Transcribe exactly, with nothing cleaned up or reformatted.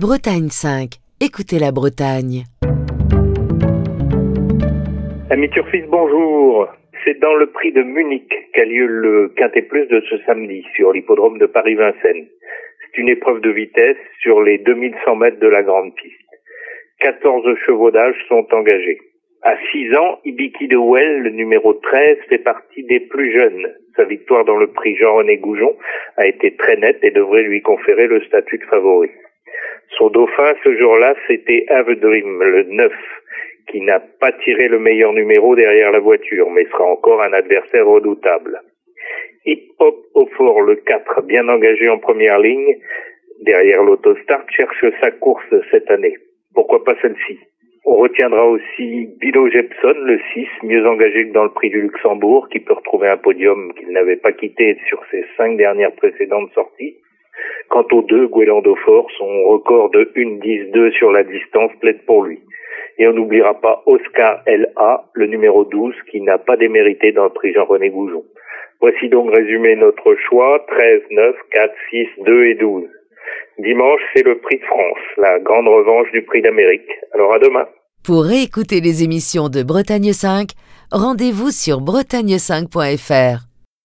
Bretagne cinq. Écoutez la Bretagne. Amis turfistes, bonjour. C'est dans le prix de Munich qu'a lieu le Quintet Plus de ce samedi sur l'hippodrome de Paris-Vincennes. C'est une épreuve de vitesse sur les deux mille cent mètres de la grande piste. quatorze chevaux d'âge sont engagés. À six ans, Ibiki de Well, le numéro treize, fait partie des plus jeunes. Sa victoire dans le prix Jean-René Goujon a été très nette et devrait lui conférer le statut de favori. Son dauphin ce jour-là, c'était Have Dream, le neuf, qui n'a pas tiré le meilleur numéro derrière la voiture, mais sera encore un adversaire redoutable. Hip Hop au fort, le quatre, bien engagé en première ligne, derrière l'Autostart, cherche sa course cette année. Pourquoi pas celle-ci? On retiendra aussi Bilo Jepson, le six, mieux engagé que dans le prix du Luxembourg, qui peut retrouver un podium qu'il n'avait pas quitté sur ses cinq dernières précédentes sorties. Quant aux deux, Guéland Fort, son record de un dix deux sur la distance plaide pour lui. Et on n'oubliera pas Oscar L A, le numéro douze, qui n'a pas démérité dans le prix Jean-René Goujon. Voici donc résumé notre choix, treize, neuf, quatre, six, deux et douze. Dimanche, c'est le prix de France, la grande revanche du prix d'Amérique. Alors à demain. Pour réécouter les émissions de Bretagne cinq, rendez-vous sur bretagne cinq point f r.